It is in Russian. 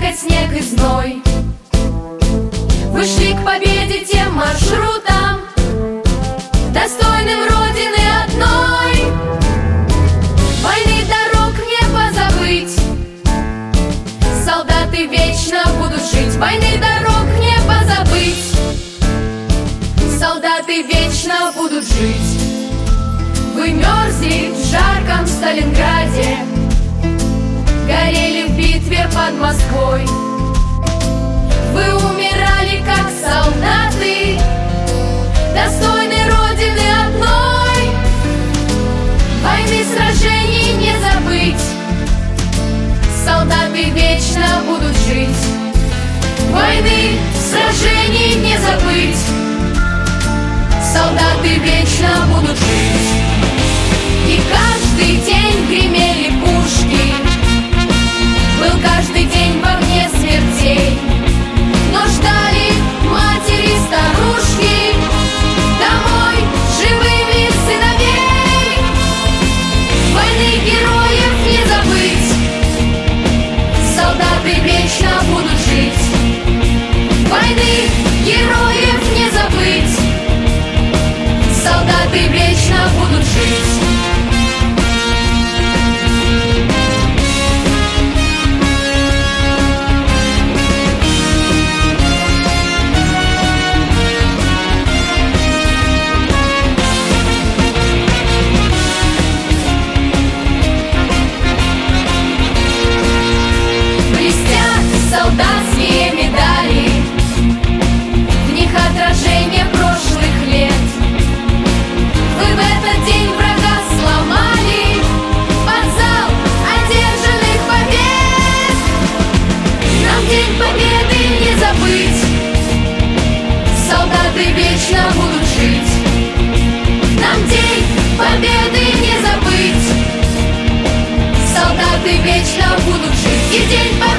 плакать снег и зной. Вышли к победе тем маршрутом, достойным Родины одной. Войны дорог не позабыть, солдаты вечно будут жить. Войны дорог не позабыть, солдаты вечно будут жить. Вы мерзли в жарком Сталинграде, горели в битве под Москвой. Вы умирали как солдаты, достойны Родины одной. Войны, сражений не забыть, солдаты вечно будут жить. Войны, сражений не забыть, солдаты вечно будут жить. И каждый день гремели пушки, был каждый день в огне смертей. Но ждали матери, старушки домой живыми сыновей. Войны героев не забыть, солдаты вечно будут жить. Войны героев не забыть, солдаты вечно будут жить. Солдатские медали, в них отражение прошлых лет. Вы в этот день врага сломали, вокзал одержанных побед. Нам День Победы не забыть, солдаты вечно будут жить. Нам День Победы не забыть, солдаты вечно будут жить. И День Победы